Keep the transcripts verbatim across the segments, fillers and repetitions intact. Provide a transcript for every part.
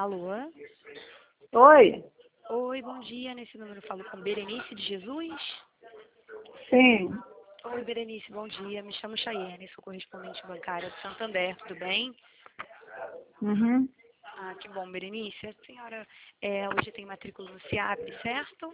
Alô? Oi? Oi, bom dia. Nesse número eu falo com Berenice de Jesus. Sim. Oi, Berenice, bom dia. Me chamo Chayenne, sou correspondente bancária do Santander, tudo bem? Uhum. Ah, que bom, Berenice. A senhora é, hoje tem matrícula no SIAP, certo?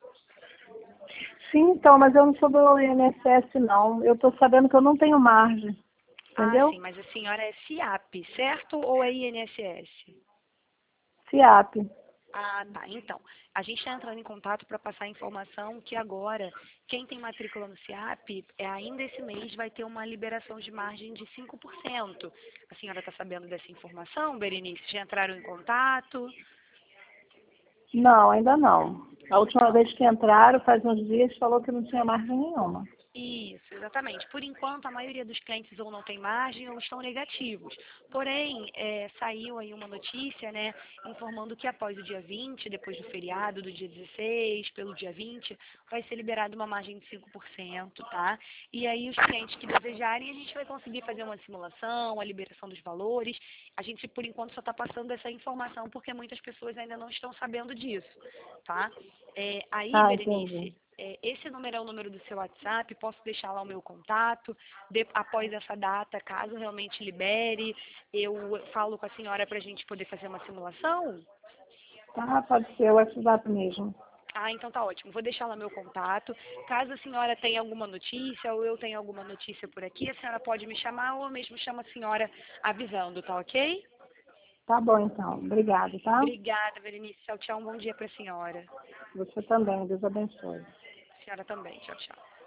Sim, então, mas eu não sou do I N S S, não. Eu estou sabendo que eu não tenho margem. Ah, Entendeu? sim, mas a senhora é SIAP, certo? Ou é I N S S? SIAP. Ah, tá. Então, a gente está entrando em contato para passar a informação que agora, quem tem matrícula no SIAP, é, ainda esse mês vai ter uma liberação de margem de cinco por cento. A senhora está sabendo dessa informação, Berenice? Já entraram em contato? Não, ainda não. A última vez que entraram, faz uns dias, falou que não tinha margem nenhuma. Isso, exatamente. Por enquanto, a maioria dos clientes ou não tem margem ou estão negativos. Porém, é, saiu aí uma notícia, né, informando que após o dia vinte, depois do feriado, do dia dezesseis, pelo dia vinte, vai ser liberada uma margem de cinco por cento, tá? E aí, os clientes que desejarem, a gente vai conseguir fazer uma simulação, a liberação dos valores. A gente, por enquanto, só está passando essa informação porque muitas pessoas ainda não estão sabendo disso, tá? É, aí, Ah, Berenice, entendi. é, esse número é o número do seu WhatsApp, posso deixar lá o meu contato. De, após essa data, caso realmente libere, eu falo com a senhora para a gente poder fazer uma simulação? Ah, pode ser o WhatsApp mesmo. Ah, então tá ótimo. Vou deixar lá meu contato. Caso a senhora tenha alguma notícia ou eu tenha alguma notícia por aqui, a senhora pode me chamar ou eu mesmo chamo a senhora avisando, tá ok? Tá bom, então. Obrigado, tá? Obrigada, Berenice. Tchau, tchau. Um bom dia para a senhora. Você também. Deus abençoe. A senhora também. Tchau, tchau.